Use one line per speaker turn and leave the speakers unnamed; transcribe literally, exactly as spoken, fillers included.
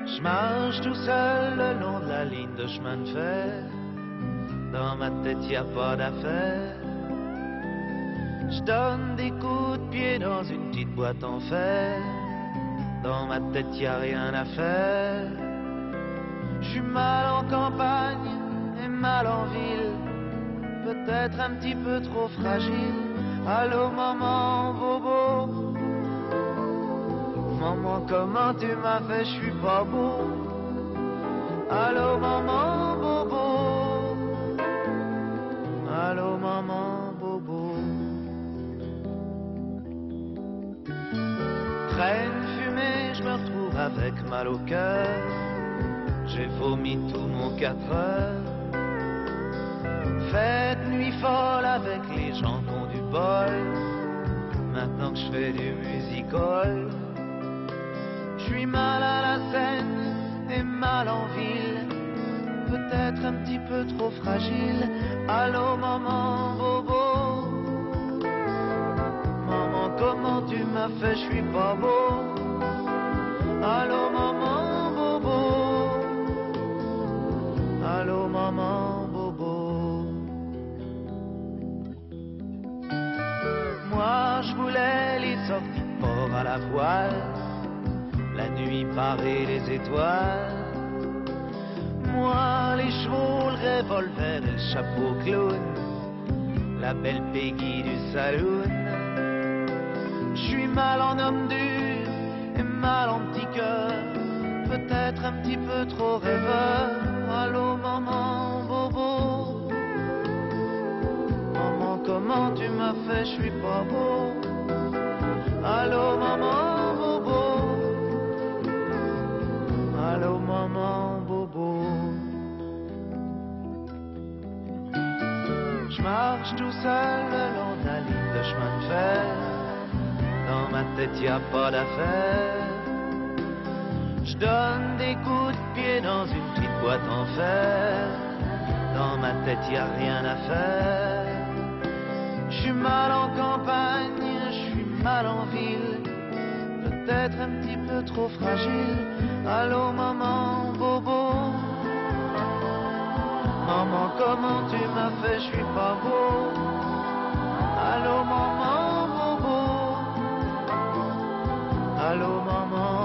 Je marche tout seul le long de la ligne de chemin de fer. Dans ma tête y a pas d'affaire. Je donne des coups de pied dans une petite boîte en fer. Dans ma tête y a rien à faire. Je suis mal en campagne et mal en ville. Peut-être un petit peu trop fragile. Allô maman bobo. Maman comment tu m'as fait, je suis pas beau. Allô maman bobo. Allô maman bobo. Traîne fumée, je me retrouve avec mal au cœur. J'ai vomi tout mon quatre heures. Fête nuit folle avec les gens qui ont du bol. Maintenant que je fais du music-hall. Je suis mal à la scène et mal en ville. Peut-être un petit peu trop fragile. Allô maman bobo. Maman comment tu m'as fait, je suis pas beau. Allô maman bobo. Allô maman bobo. Moi je voulais les sorties de port à la voile. La nuit parée les étoiles. Moi les chevaux, le revolver et le chapeau clown. La belle Peggy du saloon. J'suis mal en homme dur et mal en petit cœur. Peut-être un petit peu trop rêveur. Allô maman bobo. Maman comment tu m'as fait, je suis pas beau. Allô maman bobo. Allô maman bobo. Je marche tout seul le long de la ligne de chemin de fer. Dans ma tête y a pas d'affaire. Je donne des coups de pied dans une petite boîte en fer. Dans ma tête y a rien à faire. Je suis mal en campagne, je suis mal en ville. Peut-être un petit peu trop fragile. Allô maman bobo. Maman comment tu m'as fait, je suis pas beau. Allô maman bobo. Allô maman